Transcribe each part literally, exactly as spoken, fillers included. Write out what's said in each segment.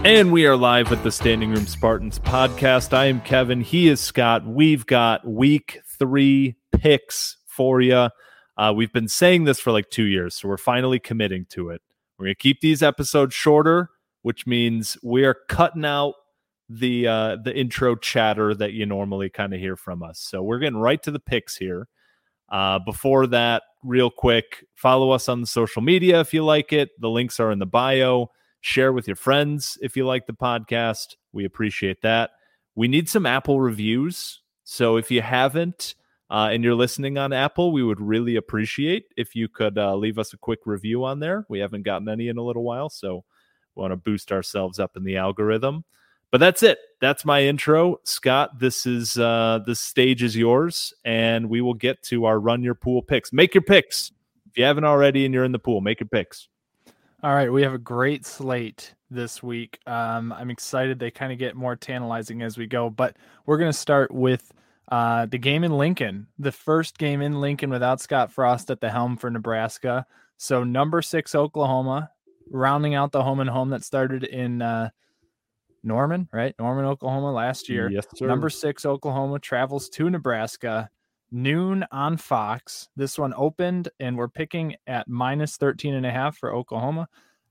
And we are live with the Standing Room Spartans podcast. I am Kevin. He is Scott. We've got week three picks for you. Uh, we've been saying this for like two years, so we're finally committing to it. We're going to keep these episodes shorter, which means we are cutting out the uh, the intro chatter that you normally kind of hear from us. So we're getting right to the picks here. Uh, before that, real quick, follow us on the social media if you like it. The links are in the bio. Share with your friends if you like the podcast. We appreciate that. We need some Apple reviews. So if you haven't uh, and you're listening on Apple, we would really appreciate if you could uh, leave us a quick review on there. We haven't gotten any in a little while, so we want to boost ourselves up in the algorithm. But that's it. That's my intro. Scott, this is uh, this stage is yours, and we will get to our Run Your Pool picks. Make your picks. If you haven't already and you're in the pool, make your picks. All right, we have a great slate this week. Um, I'm excited. They kind of get more tantalizing as we go, but we're going to start with uh, the game in Lincoln, the first game in Lincoln without Scott Frost at the helm for Nebraska. So number six, Oklahoma, rounding out the home and home that started in uh, Norman, right? Norman, Oklahoma last year. Yes, sir. Number six, Oklahoma travels to Nebraska. Noon on Fox. This one opened, and we're picking at minus thirteen and a half for Oklahoma.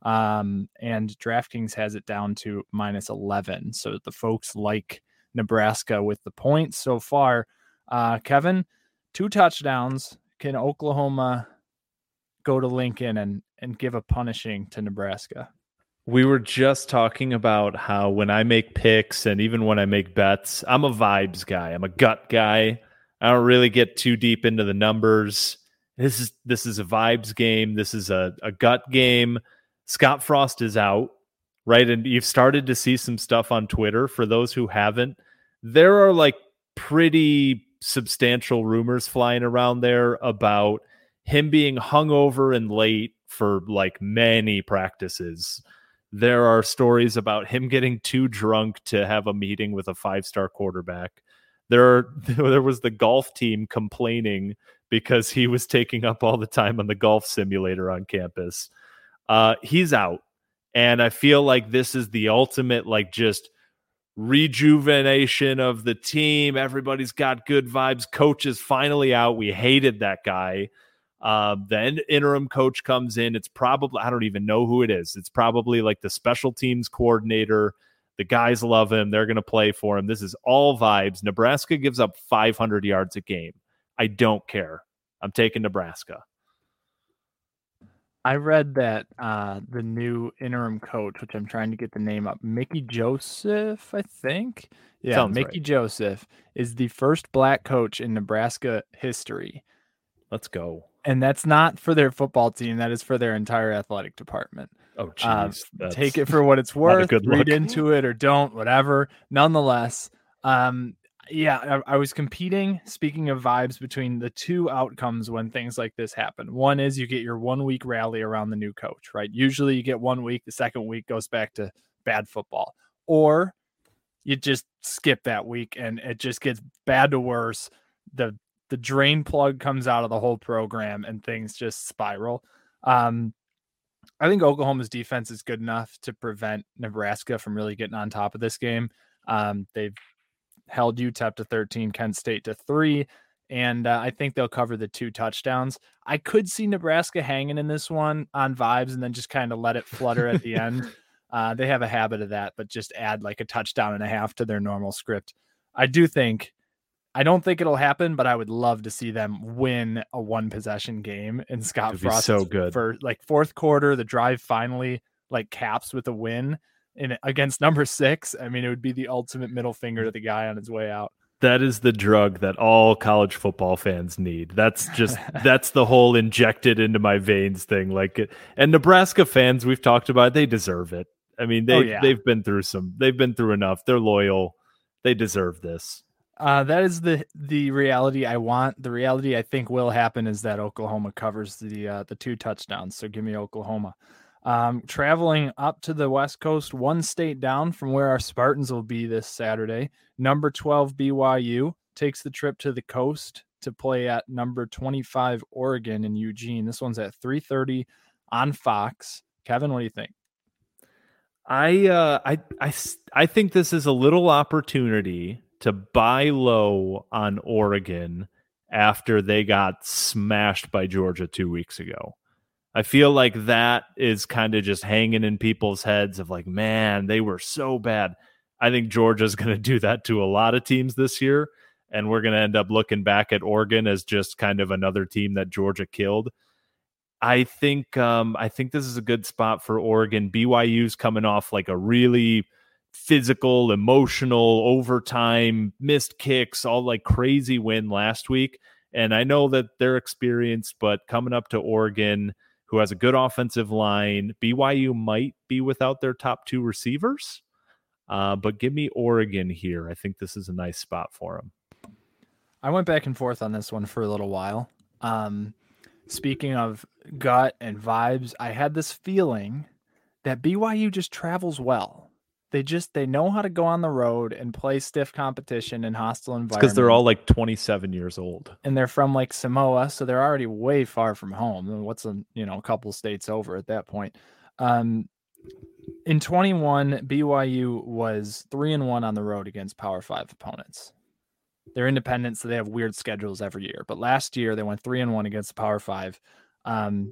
Um, and DraftKings has it down to minus eleven. So the folks like Nebraska with the points so far. Uh, Kevin, two touchdowns. Can Oklahoma go to Lincoln and, and give a punishing to Nebraska? We were just talking about how when I make picks and even when I make bets, I'm a vibes guy. I'm a gut guy. I don't really get too deep into the numbers. This is this is a vibes game. This is a, a gut game. Scott Frost is out, right? And you've started to see some stuff on Twitter. For those who haven't, there are like pretty substantial rumors flying around there about him being hungover and late for like many practices. There are stories about him getting too drunk to have a meeting with a five-star quarterback. There, there was the golf team complaining because he was taking up all the time on the golf simulator on campus. Uh, he's out. And I feel like this is the ultimate, like, just rejuvenation of the team. Everybody's got good vibes. Coach is finally out. We hated that guy. Uh, then interim coach comes in. It's probably, I don't even know who it is. It's probably like the special teams coordinator. The guys love him. They're going to play for him. This is all vibes. Nebraska gives up five hundred yards a game. I don't care. I'm taking Nebraska. I read that uh, the new interim coach, which I'm trying to get the name up, Mickey Joseph, I think. Yeah, Sounds Mickey right. Joseph is the first black coach in Nebraska history. Let's go. And that's not for their football team. That is for their entire athletic department. Oh, geez. Uh, take it for what it's worth. Read look. into it or don't, whatever. Nonetheless, um, yeah, I, I was competing, speaking of vibes, between the two outcomes when things like this happen. One is you get your one-week rally around the new coach, right? Usually you get one week. The second week goes back to bad football. Or you just skip that week and it just gets bad to worse. The the drain plug comes out of the whole program and things just spiral. Um, I think Oklahoma's defense is good enough to prevent Nebraska from really getting on top of this game. Um, they've held U T E P to thirteen, Kent State to three, and uh, I think they'll cover the two touchdowns. I could see Nebraska hanging in this one on vibes and then just kind of let it flutter at the end. Uh, they have a habit of that, but just add like a touchdown and a half to their normal script. I do think I don't think it'll happen, but I would love to see them win a one possession game in Scott Frost. So good for like fourth quarter. The drive finally like caps with a win in against number six. I mean, it would be the ultimate middle finger to the guy on his way out. That is the drug that all college football fans need. That's just, that's the whole injected into my veins thing. Like, and Nebraska fans, we've talked about, they deserve it. I mean, they, oh, yeah. they've been through some, they've been through enough. They're loyal. They deserve this. Uh, that is the the reality I want. The reality I think will happen is that Oklahoma covers the uh, the two touchdowns. So give me Oklahoma. Um, traveling up to the West Coast, one state down from where our Spartans will be this Saturday. Number twelve B Y U takes the trip to the coast to play at number twenty-five Oregon in Eugene. This one's at three thirty on Fox. Kevin, what do you think? I, uh, I, I, I think this is a little opportunity to buy low on Oregon after they got smashed by Georgia two weeks ago. I feel like that is kind of just hanging in people's heads of like, man, they were so bad. I think Georgia's going to do that to a lot of teams this year, and we're going to end up looking back at Oregon as just kind of another team that Georgia killed. I think um, I think this is a good spot for Oregon. B Y U's coming off like a really physical, emotional, overtime, missed kicks, all like crazy win last week. And I know that they're experienced, but coming up to Oregon, who has a good offensive line, B Y U might be without their top two receivers. Uh, but give me Oregon here. I think this is a nice spot for them. I went back and forth on this one for a little while. Um, speaking of gut and vibes, I had this feeling that B Y U just travels well. They just, they know how to go on the road and play stiff competition in hostile environments. Because they're all like twenty-seven years old. And they're from like Samoa, so they're already way far from home. What's a, you know, a couple states over at that point. Um, in twenty-one, B Y U was three and one on the road against Power Five opponents. They're independent, so they have weird schedules every year. But last year they went three and one against the Power Five. Um,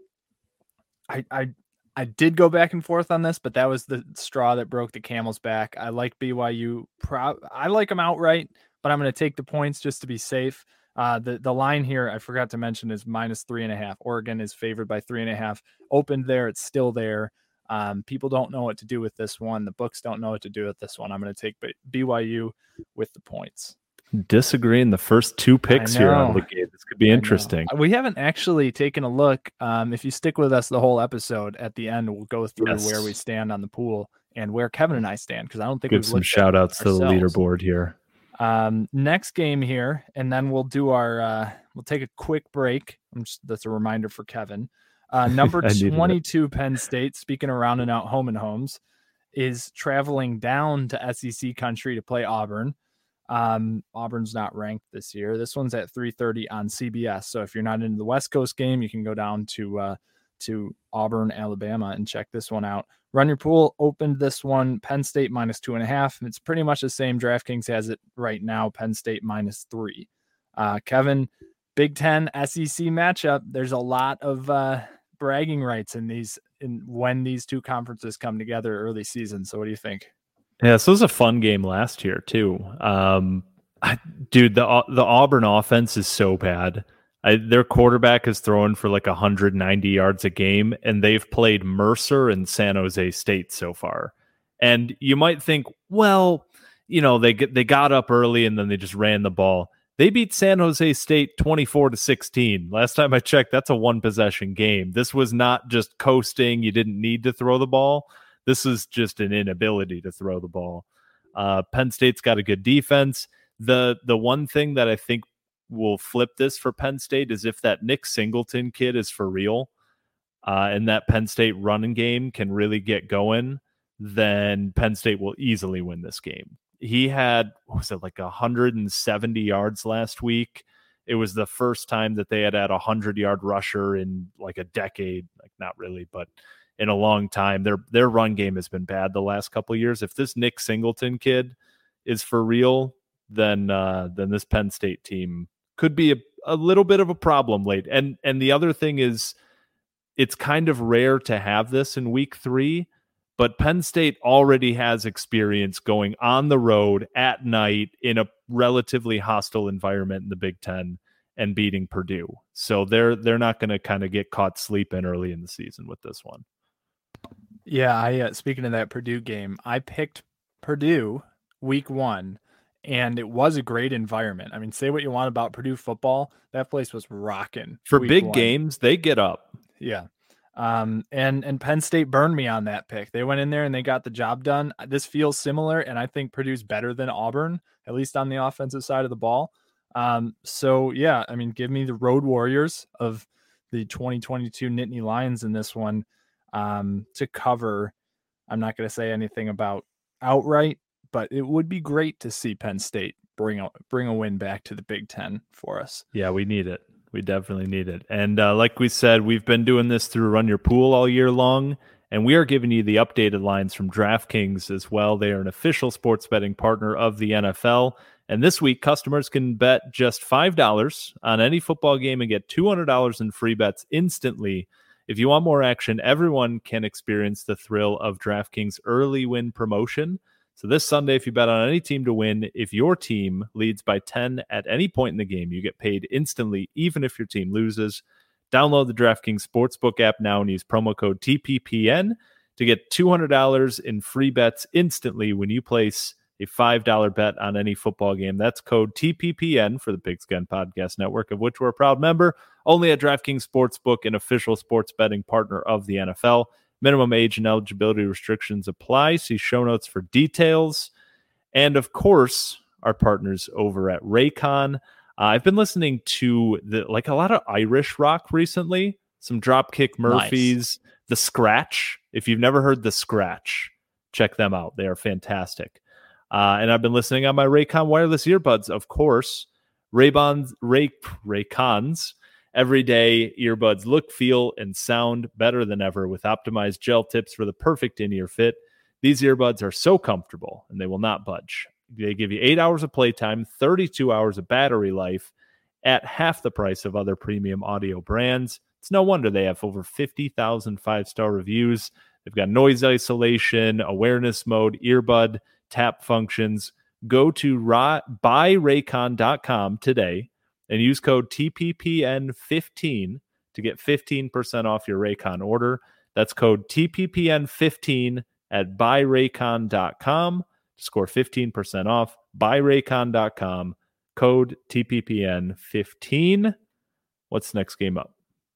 I, I, I did go back and forth on this, but that was the straw that broke the camel's back. I like B Y U. Pro- I like them outright, but I'm going to take the points just to be safe. Uh, the, the line here, I forgot to mention, is minus three and a half. Oregon is favored by three and a half. Opened there. It's still there. Um, people don't know what to do with this one. The books don't know what to do with this one. I'm going to take B Y U with the points. Disagreeing the first two picks here out of the game. This could be interesting. We haven't actually taken a look. Um, if you stick with us the whole episode, at the end we'll go through yes. where we stand on the pool and where Kevin and I stand, because I don't think give we've some shout outs to the leaderboard here. Um, next game here, and then we'll do our uh, we'll take a quick break. I'm just, that's a reminder for Kevin. Uh, number twenty-two Penn State, speaking of rounding out home and homes, is traveling down to S E C country to play Auburn. Um, Auburn's not ranked this year. This one's at three thirty on C B S. So if you're not into the West Coast game, you can go down to uh, to Auburn, Alabama, and check this one out. Run Your Pool opened this one Penn State minus two and a half. It's pretty much the same. DraftKings has it right now. Penn State minus three. Uh, Kevin, Big Ten S E C matchup. There's a lot of uh, bragging rights in these in when these two conferences come together early season. So what do you think? Yeah, so it was a fun game last year too. Um, I, dude, the the Auburn offense is so bad. I, their quarterback is throwing for like one hundred ninety yards a game, and they've played Mercer and San Jose State so far. And you might think, well, you know, they get, they got up early and then they just ran the ball. They beat San Jose State twenty-four to sixteen. Last time I checked, that's a one possession game. This was not just coasting. You didn't need to throw the ball. This is just an inability to throw the ball. Uh, Penn State's got a good defense. The the one thing that I think will flip this for Penn State is if that Nick Singleton kid is for real, uh, and that Penn State running game can really get going, then Penn State will easily win this game. He had, what was it, like one hundred seventy yards last week. It was the first time that they had had a hundred-yard rusher in like a decade. Like, not really, but in a long time. Their their run game has been bad the last couple of years. If this Nick Singleton kid is for real, then uh, then this Penn State team could be a, a little bit of a problem late. And and the other thing is, it's kind of rare to have this in week three, but Penn State already has experience going on the road at night in a relatively hostile environment in the Big Ten and beating Purdue. So they're they're not going to kind of get caught sleeping early in the season with this one. Yeah, I uh, speaking of that Purdue game, I picked Purdue week one, and it was a great environment. I mean, say what you want about Purdue football, that place was rocking. For big one. games, they get up. Yeah. Um, and, and Penn State burned me on that pick. They went in there and they got the job done. This feels similar, and I think Purdue's better than Auburn, at least on the offensive side of the ball. Um, so, yeah, I mean, give me the Road Warriors of the twenty twenty-two Nittany Lions in this one. Um, to cover. I'm not going to say anything about outright, but it would be great to see Penn State bring a, bring a win back to the Big Ten for us. Yeah, we need it. We definitely need it. And uh, like we said, we've been doing this through Run Your Pool all year long. And we are giving you the updated lines from DraftKings as well. They are an official sports betting partner of the N F L. And this week, customers can bet just five dollars on any football game and get two hundred dollars in free bets instantly. If you want more action, everyone can experience the thrill of DraftKings early win promotion. So this Sunday, if you bet on any team to win, if your team leads by ten at any point in the game, you get paid instantly, even if your team loses. Download the DraftKings Sportsbook app now and use promo code T P P N to get two hundred dollars in free bets instantly when you place a five dollars bet on any football game. That's code T P P N for the Pigskin Podcast Network, of which we're a proud member. Only at DraftKings Sportsbook, an official sports betting partner of the N F L. Minimum age and eligibility restrictions apply. See show notes for details. And of course, our partners over at Raycon. Uh, I've been listening to the like a lot of Irish rock recently. Some Dropkick Murphys, nice. The Scratch. If you've never heard The Scratch, check them out. They are fantastic. Uh, and I've been listening on my Raycon wireless earbuds, of course. Ray-Bons, Ray, Raycons. Everyday earbuds look, feel, and sound better than ever with optimized gel tips for the perfect in-ear fit. These earbuds are so comfortable, and they will not budge. They give you eight hours of playtime, thirty-two hours of battery life at half the price of other premium audio brands. It's no wonder they have over fifty thousand five-star reviews. They've got noise isolation, awareness mode, earbud, tap functions. Go to ra- buy raycon dot com today and use code T P P N fifteen to get fifteen percent off your Raycon order. That's code T P P N fifteen at buy raycon dot com. Score fifteen percent off. buy raycon dot com. Code T P P N fifteen. What's the next game up?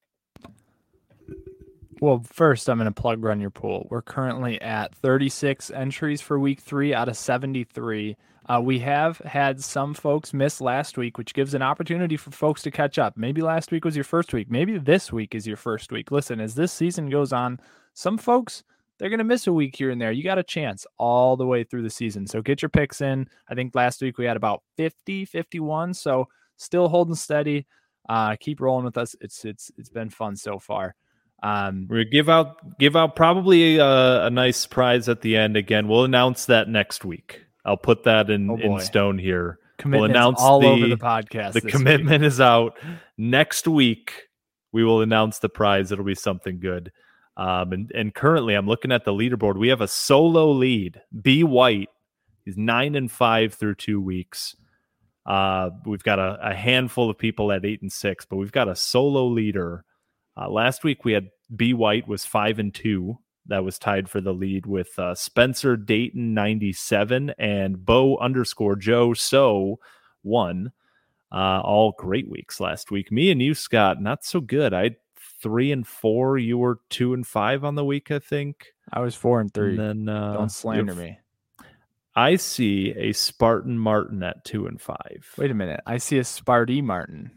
Well, first, I'm going to plug Run Your Pool. We're currently at thirty-six entries for week three out of seventy-three. Uh, we have had some folks miss last week, which gives an opportunity for folks to catch up. Maybe last week was your first week. Maybe this week is your first week. Listen, as this season goes on, some folks, they're going to miss a week here and there. You got a chance all the way through the season. So get your picks in. I think last week we had about fifty, fifty-one. So still holding steady. Uh, keep rolling with us. It's it's it's been fun so far. Um, we give out give out probably a, a nice prize at the end. Again, we'll announce that next week. I'll put that in, oh in stone here. We'll announce all the, over the podcast. The commitment week. is out. Next week, we will announce the prize. It'll be something good. Um, and, and currently, I'm looking at the leaderboard. We have a solo lead. B. White is nine and five through two weeks. Uh, we've got a, a handful of people at eight and six, but we've got a solo leader. Uh, last week, we had B. White was five and two. That was tied for the lead with uh, Spencer Dayton ninety-seven and Bo underscore Joe So one. Uh, all great weeks last week. Me and you, Scott, not so good. I three and four. You were two and five on the week, I think. I was four and three. And then uh, don't slander me. I see a Spartan Martin at two and five. Wait a minute. I see a Sparty Martin.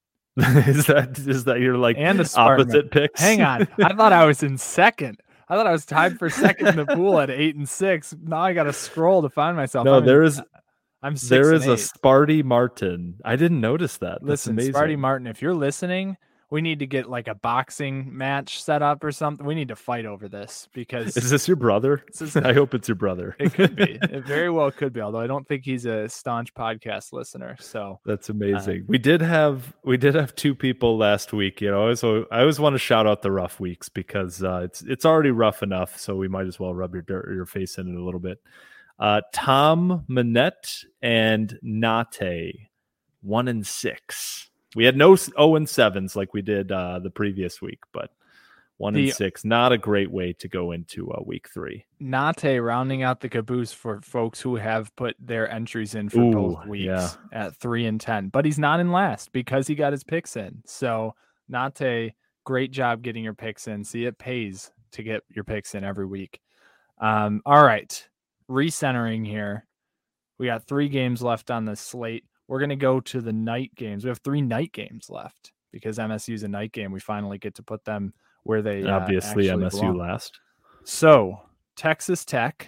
is that is that your like and a opposite picks? Hang on. I thought I was in second. I thought I was tied for second in the pool at eight and six. Now I got to scroll to find myself. No, I'm there in, is. I'm six there is and a eight. Sparty Martin. I didn't notice that. That's Listen, amazing. Sparty Martin, if you're listening, we need to get like a boxing match set up or something. We need to fight over this because is this your brother? This is, I hope it's your brother. It could be. It very well could be. Although I don't think he's a staunch podcast listener. So that's amazing. Uh, we did have we did have two people last week. You know, I always I always want to shout out the rough weeks because uh, it's it's already rough enough. So we might as well rub your dirt, your face in it a little bit. Uh, Tom Manette and Nate, one and six. We had no zero and sevens like we did uh, the previous week, but one the, and six, not a great way to go into uh, week three. Nate rounding out the caboose for folks who have put their entries in for Ooh, both weeks yeah. at three and ten, but he's not in last because he got his picks in. So Nate, great job getting your picks in. See, it pays to get your picks in every week. Um, all right, recentering here. We got three games left on the slate. We're going to go to the night games. We have three night games left because M S U's a night game. We finally get to put them where they uh, obviously M S U belong. last. So Texas Tech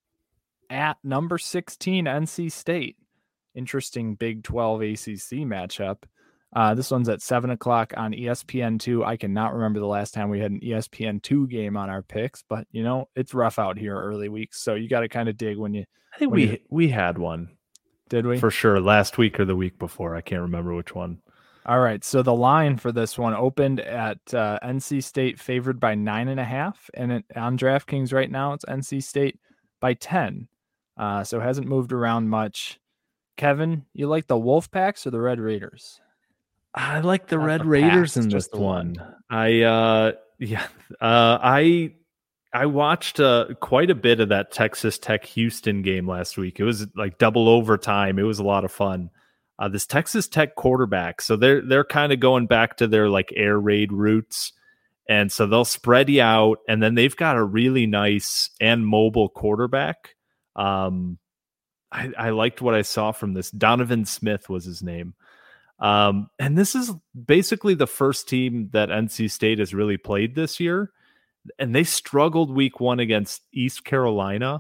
at number sixteen N C State. Interesting Big twelve A C C matchup. Uh, this one's at seven o'clock on E S P N two. I cannot remember the last time we had an E S P N two game on our picks, but you know, it's rough out here early weeks. So you got to kind of dig when you, I think we, you, we had one. Did we? For sure. Last week or the week before. I can't remember which one. All right. So the line for this one opened at uh, N C State favored by nine and a half. And it, on DraftKings right now, it's N C State by ten. Uh, so it hasn't moved around much. Kevin, you like the Wolfpacks or the Red Raiders? I like the Not Red the Raiders in this one. one. I uh yeah, uh I I watched uh, quite a bit of that Texas Tech Houston game last week. It was like double overtime. It was a lot of fun. Uh, this Texas Tech quarterback, so they're they're kind of going back to their like air raid roots, and so they'll spread you out, and then they've got a really nice and mobile quarterback. Um, I, I liked what I saw from this. Donovan Smith was his name. Um, and this is basically the first team that N C State has really played this year. And they struggled week one against East Carolina.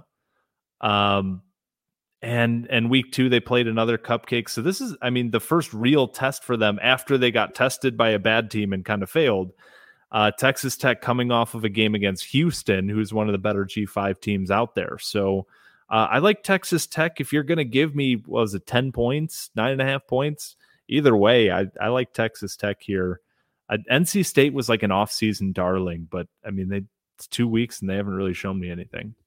Um, and, and week two, they played another cupcake. So this is, I mean, the first real test for them after they got tested by a bad team and kind of failed. Uh, Texas Tech coming off of a game against Houston, who's one of the better G five teams out there. So uh, I like Texas Tech. If you're going to give me, what was it, ten points, nine and a half points? Either way, I, I like Texas Tech here. Uh, N C State was like an off-season darling, but I mean, they, it's two weeks and they haven't really shown me anything.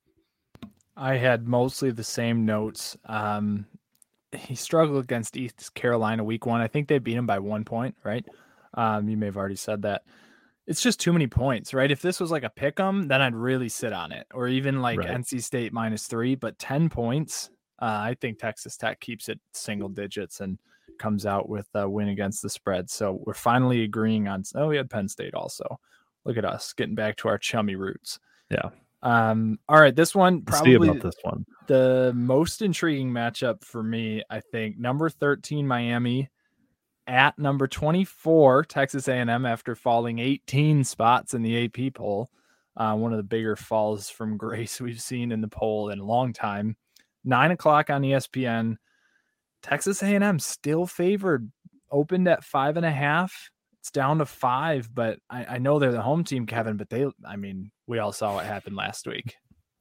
I had mostly the same notes. Um, he struggled against East Carolina week one. I think they beat him by one point, right? Um, you may have already said that. It's just too many points, right? If this was like a pick 'em, then I'd really sit on it, or even like right. N C State minus three, but ten points. Uh, I think Texas Tech keeps it single digits and comes out with a win against the spread. So we're finally agreeing on, oh, we had Penn State also. Look at us getting back to our chummy roots. Yeah. Um, all right. This one, probably see about this one. The most intriguing matchup for me, I think, number thirteen, Miami at number twenty-four, Texas A and M, after falling eighteen spots in the A P poll. Uh, one of the bigger falls from grace we've seen in the poll in a long time. Nine o'clock on E S P N. Texas A and M still favored, opened at five and a half. It's down to five, but I, I know they're the home team, Kevin, but they, I mean, we all saw what happened last week.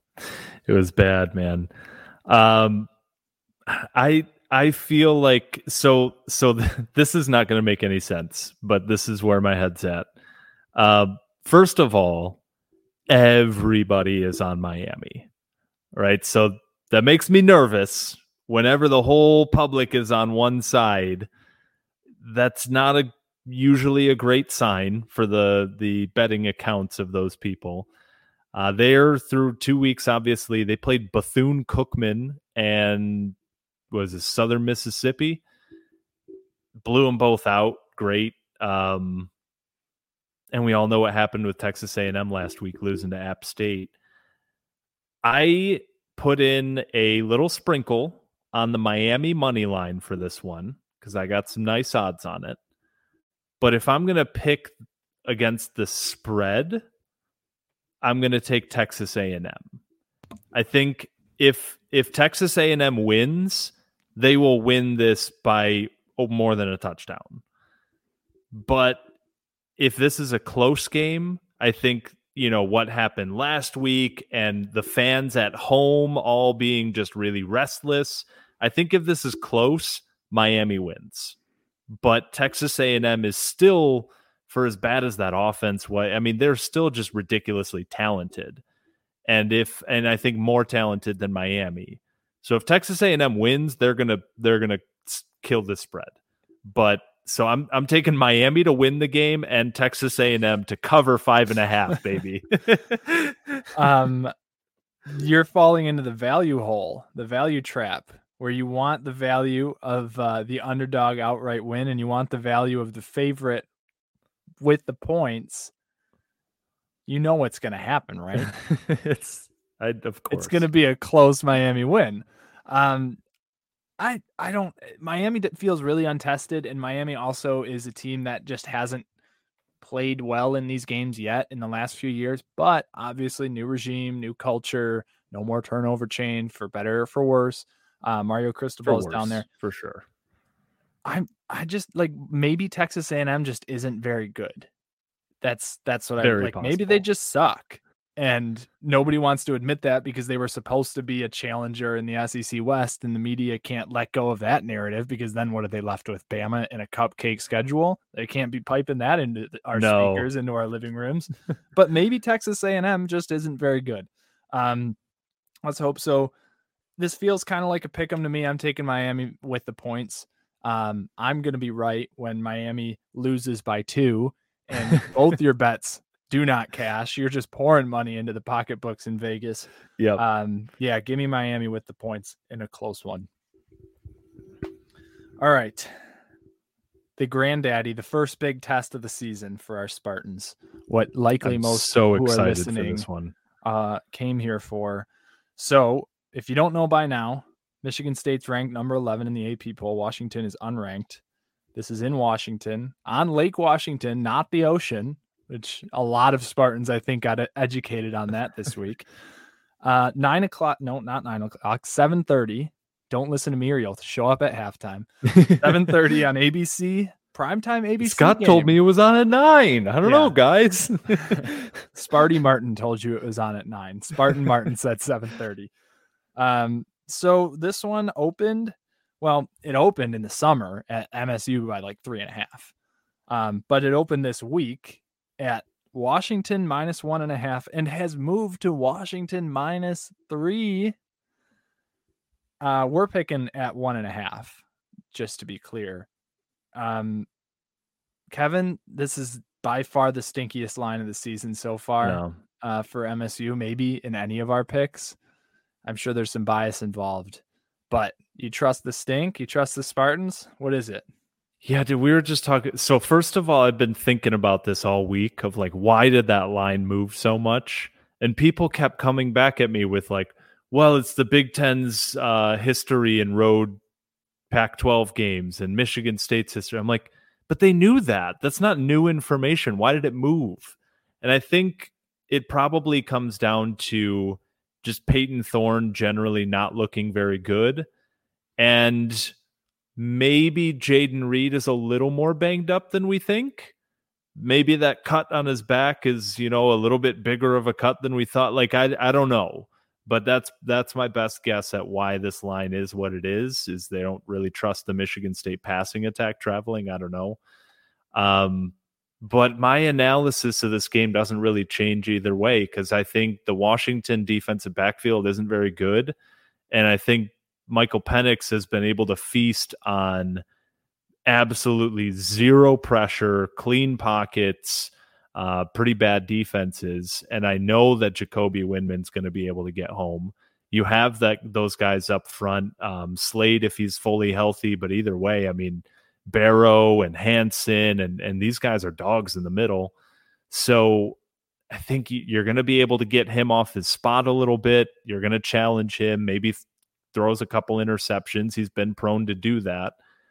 It was bad, man. Um, I, I feel like, so, so th- this is not going to make any sense, but this is where my head's at. Uh, first of all, everybody is on Miami, right? So that makes me nervous. Whenever the whole public is on one side, that's not a usually a great sign for the the betting accounts of those people. Uh, they're through two weeks, obviously. They played Bethune-Cookman and was it Southern Mississippi. Blew them both out. Great. Um, and we all know what happened with Texas A and M last week, losing to App State. I put in a little sprinkle on the Miami money line for this one because I got some nice odds on it. But if I'm going to pick against the spread, I'm going to take Texas A and M. I think if if Texas A and M wins, they will win this by oh, more than a touchdown. But if this is a close game, I think, you know, what happened last week and the fans at home all being just really restless, I think if this is close, Miami wins. But Texas A and M is still, for as bad as that offense was, I mean, they're still just ridiculously talented. And if and I think more talented than Miami. So if Texas A and M wins, they're gonna they're gonna kill this spread. But so I'm I'm taking Miami to win the game and Texas A and M to cover five and a half, baby. um, you're falling into the value hole, the value trap, where you want the value of uh, the underdog outright win and you want the value of the favorite with the points. You know what's going to happen, right? it's I, of course it's going to be a close Miami win. Um, I I don't. Miami feels really untested, and Miami also is a team that just hasn't played well in these games yet in the last few years. But obviously, new regime, new culture, no more turnover chain, for better or for worse. Uh, Mario Cristobal is down there for sure. I'm I just like maybe Texas A and M just isn't very good. That's that's what Very I like. possible. Maybe they just suck. And nobody wants to admit that because they were supposed to be a challenger in the S E C West, and the media can't let go of that narrative because then what are they left with? Bama in a cupcake schedule? They can't be piping that into our No. speakers, into our living rooms. But maybe Texas A and M just isn't very good. Um, let's hope so. This feels kind of like a pick 'em to me. I'm taking Miami with the points. Um, I'm going to be right when Miami loses by two, and both your bets do not cash. You're just pouring money into the pocketbooks in Vegas. Yeah. Um, yeah, give me Miami with the points in a close one. All right. The granddaddy, the first big test of the season for our Spartans. What likely I'm most so who excited are listening for this one. Uh, came here for. So if you don't know by now, Michigan State's ranked number eleven in the A P poll. Washington is unranked. This is in Washington, on Lake Washington, not the ocean, which a lot of Spartans, I think, got educated on that this week. Uh, nine o'clock. No, not nine o'clock. seven thirty. Don't listen to me or you'll show up at halftime. seven thirty on A B C. Primetime A B C Scott game. told me it was on at nine. I don't Yeah. know, guys. Sparty Martin told you it was on at nine. Spartan Martin said seven thirty. Um, so this one opened. Well, it opened in the summer at M S U by like three and a half. Um, but it opened this week at Washington minus one and a half and has moved to Washington minus three. Uh, we're picking at one and a half, just to be clear. Um, Kevin, this is by far the stinkiest line of the season so far. No. Uh, for M S U, maybe in any of our picks. I'm sure there's some bias involved, but you trust the stink? You trust the Spartans? What is it? Yeah, dude, we were just talking. So first of all, I've been thinking about this all week of like, why did that line move so much? And people kept coming back at me with like, well, it's the Big Ten's uh, history and road Pac twelve games and Michigan State's history. I'm like, but they knew that. That's not new information. Why did it move? And I think it probably comes down to just Peyton Thorne generally not looking very good. And maybe Jaden Reed is a little more banged up than we think. Maybe that cut on his back is, you know, a little bit bigger of a cut than we thought. Like, I, I don't know. But that's that's my best guess at why this line is what it is, is they don't really trust the Michigan State passing attack traveling. I don't know. Um, but my analysis of this game doesn't really change either way because I think the Washington defensive backfield isn't very good. And I think Michael Penix has been able to feast on absolutely zero pressure, clean pockets, Uh, pretty bad defenses, and I know that Jacoby Windman's going to be able to get home. You have that those guys up front, um, Slade if he's fully healthy, but either way, I mean, Barrow and Hansen and and these guys are dogs in the middle. So I think you're going to be able to get him off his spot a little bit. You're going to challenge him, maybe throws a couple interceptions. He's been prone to do that.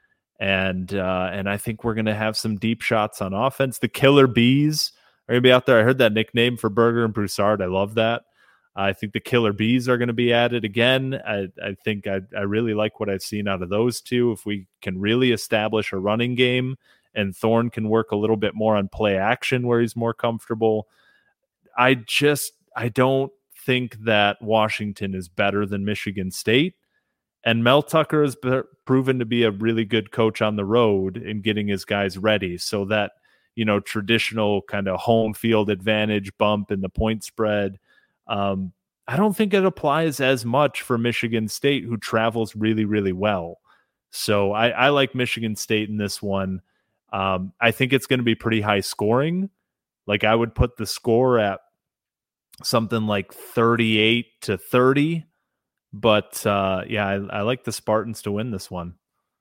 And uh, and I think we're going to have some deep shots on offense. The Killer Bees are going to be out there. I heard that nickname for Berger and Broussard. I love that. I think the Killer Bees are going to be added again. I, I think I, I really like what I've seen out of those two. If we can really establish a running game and Thorne can work a little bit more on play action where he's more comfortable, I just I don't think that Washington is better than Michigan State. And Mel Tucker has be- proven to be a really good coach on the road in getting his guys ready. So that, you know, traditional kind of home field advantage bump in the point spread, um, I don't think it applies as much for Michigan State, who travels really, really well. So I, I like Michigan State in this one. Um, I think it's going to be pretty high scoring. Like I would put the score at something like thirty-eight to thirty. But uh, yeah, I, I like the Spartans to win this one.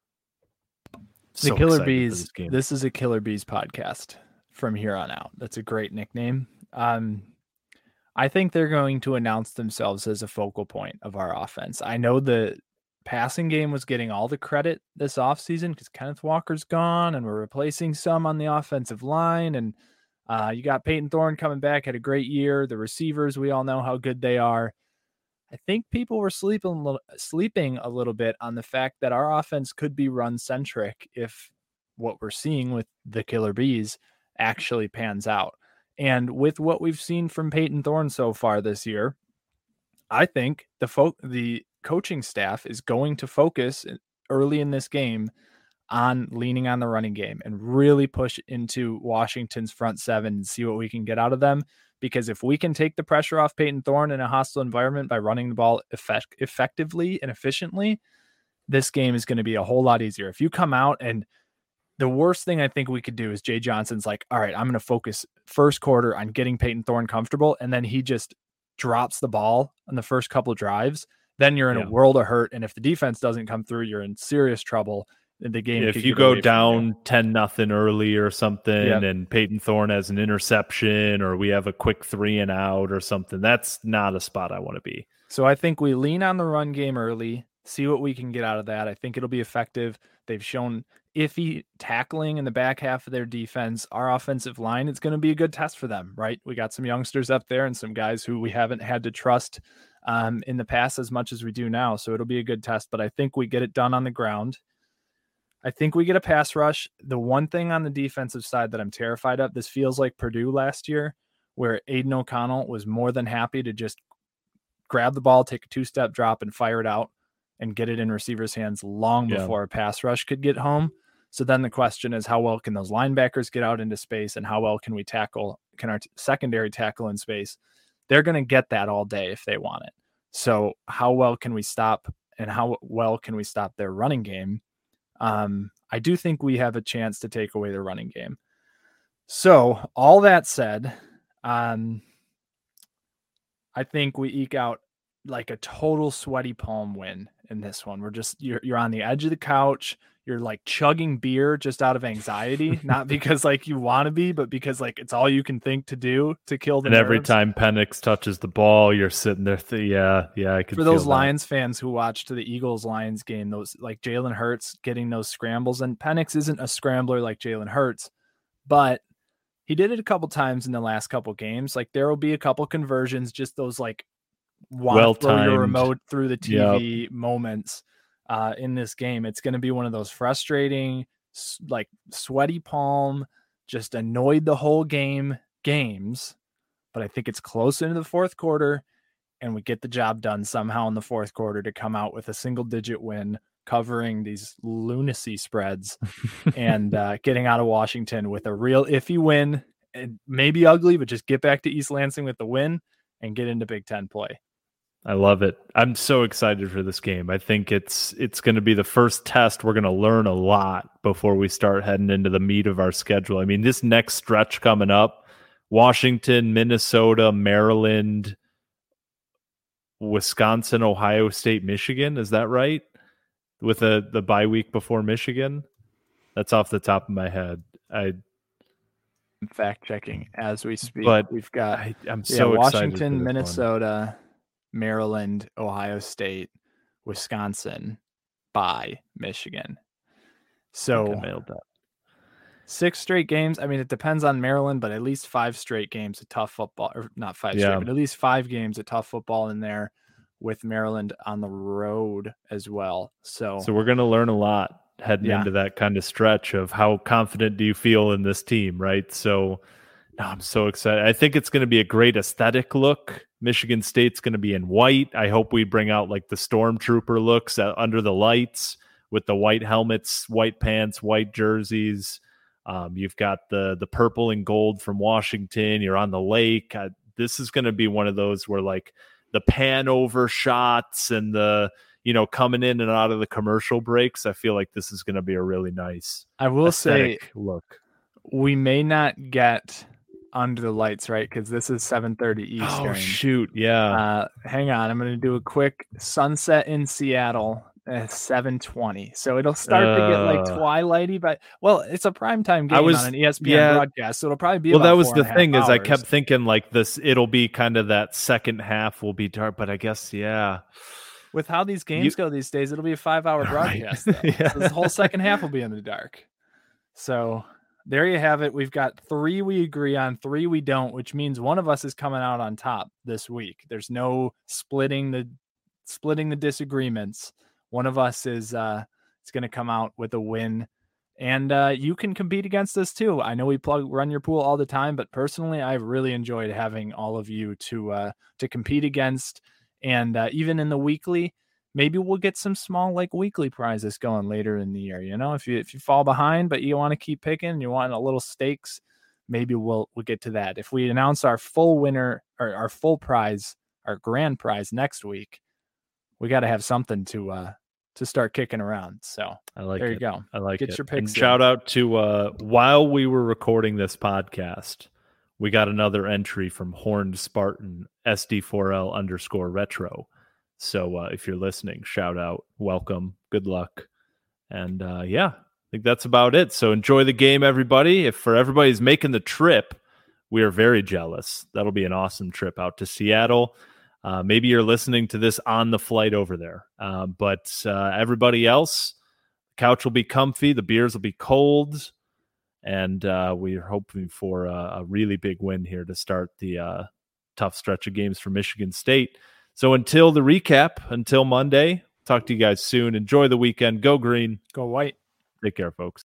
The So Killer excited for Bees. this game. This is a Killer Bees podcast from here on out. That's a great nickname. Um, I think they're going to announce themselves as a focal point of our offense. I know the passing game was getting all the credit this offseason because Kenneth Walker's gone and we're replacing some on the offensive line. And uh, you got Peyton Thorne coming back, had a great year. The receivers, we all know how good they are. I think people were sleeping a little, sleeping a little bit on the fact that our offense could be run centric if what we're seeing with the Killer Bees actually pans out. And with what we've seen from Peyton Thorne so far this year, I think the fo- the coaching staff is going to focus early in this game on leaning on the running game and really push into Washington's front seven and see what we can get out of them. Because if we can take the pressure off Peyton Thorne in a hostile environment by running the ball effect- effectively and efficiently, this game is going to be a whole lot easier. If you come out and the worst thing I think we could do is Jay Johnson's like, all right, I'm going to focus first quarter on getting Peyton Thorne comfortable. And then he just drops the ball on the first couple of drives. Then you're in yeah. a world of hurt. And if the defense doesn't come through, you're in serious trouble. The game. If you go down ten nothing early or something, yep. and Peyton Thorne has an interception, or we have a quick three and out or something, that's not a spot I want to be. So I think we lean on the run game early, see what we can get out of that. I think it'll be effective. They've shown iffy tackling in the back half of their defense. Our offensive line, it's going to be a good test for them, right? We got some youngsters up there and some guys who we haven't had to trust um, in the past as much as we do now. So it'll be a good test, but I think we get it done on the ground. I think we get a pass rush. The one thing on the defensive side that I'm terrified of, this feels like Purdue last year, where Aiden O'Connell was more than happy to just grab the ball, take a two-step drop, and fire it out and get it in receivers' hands long yeah. before a pass rush could get home. So then the question is, how well can those linebackers get out into space, and how well can we tackle, can our t- secondary tackle in space? They're going to get that all day if they want it. So how well can we stop, and how well can we stop their running game? Um, I do think we have a chance to take away the running game. So all that said, um, I think we eke out like a total sweaty palm win in this one. We're just, you're, you're on the edge of the couch. You're like chugging beer just out of anxiety, not because like you want to be, but because like it's all you can think to do to kill the And nerves. Every time Penix touches the ball, you're sitting there. Th- yeah, yeah. I could For those feel Lions that. fans who watched the Eagles Lions game, those like Jalen Hurts getting those scrambles, and Penix isn't a scrambler like Jalen Hurts, but he did it a couple times in the last couple games. Like there will be a couple conversions, just those like well throw your timed remote through the T V yep. moments. Uh, in this game, it's going to be one of those frustrating, like sweaty palm, just annoyed the whole game games. But I think it's close into the fourth quarter, and we get the job done somehow in the fourth quarter to come out with a single digit win, covering these lunacy spreads and uh, getting out of Washington with a real iffy win. It may be ugly, but just get back to East Lansing with the win and get into Big Ten play. I love it. I'm so excited for this game. I think it's it's going to be the first test. We're going to learn a lot before we start heading into the meat of our schedule. I mean, this next stretch coming up, Washington, Minnesota, Maryland, Wisconsin, Ohio State, Michigan. Is that right? With a, the bye week before Michigan? That's off the top of my head. I fact checking as we speak. But we've got I, I'm so yeah, excited. Washington, Minnesota, one. Maryland, Ohio State, Wisconsin, by Michigan. So I nailed that. Six straight games. I mean, it depends on Maryland, but at least five straight games of tough football, or not five yeah. straight, but at least five games of tough football in there with Maryland on the road as well. So, so we're going to learn a lot heading yeah. into that kind of stretch of how confident do you feel in this team, right? So no, I'm so excited. I think it's going to be a great aesthetic look. Michigan State's going to be in white. I hope we bring out like the stormtrooper looks under the lights with the white helmets, white pants, white jerseys. Um, you've got the the purple and gold from Washington. You're on the lake. Uh, this is going to be one of those where like the pan over shots and the, you know, coming in and out of the commercial breaks. I feel like this is going to be a really nice, I will say, look. We may not get under the lights, right? Because this is seven thirty Eastern. Oh, shoot. Yeah. Uh, hang on. I'm going to do a quick sunset in Seattle at seven twenty. So it'll start uh, to get like twilighty, but well, it's a primetime game was, on an E S P N yeah. broadcast. So it'll probably be well, about that was the thing hours. Is I kept thinking like this, it'll be kind of that second half will be dark, but I guess, yeah. With how these games you, go these days, it'll be a five hour broadcast. Right. yeah. So the whole second half will be in the dark. So there you have it. We've got three we agree on, three we don't, which means one of us is coming out on top this week. There's no splitting the splitting the disagreements. One of us is uh, is going to come out with a win. And uh, you can compete against us too. I know we plug run your pool all the time, but personally, I've really enjoyed having all of you to uh, to compete against. And uh, even in the weekly, maybe we'll get some small like weekly prizes going later in the year. You know, if you if you fall behind, but you want to keep picking, you want a little stakes, maybe we'll we'll get to that. If we announce our full winner or our full prize, our grand prize next week, we got to have something to uh, to start kicking around. So I like there it. you go. I like Get it. your picks. And shout out to uh, while we were recording this podcast, we got another entry from Horned Spartan S D four L underscore retro. So uh, if you're listening, shout out, welcome, good luck. And uh, yeah, I think that's about it. So enjoy the game, everybody. If for everybody's making the trip, we are very jealous. That'll be an awesome trip out to Seattle. Uh, maybe you're listening to this on the flight over there. Uh, but uh, everybody else, the couch will be comfy, the beers will be cold, and uh, we're hoping for a, a really big win here to start the uh, tough stretch of games for Michigan State. So until the recap, until Monday, talk to you guys soon. Enjoy the weekend. Go green. Go white. Take care, folks.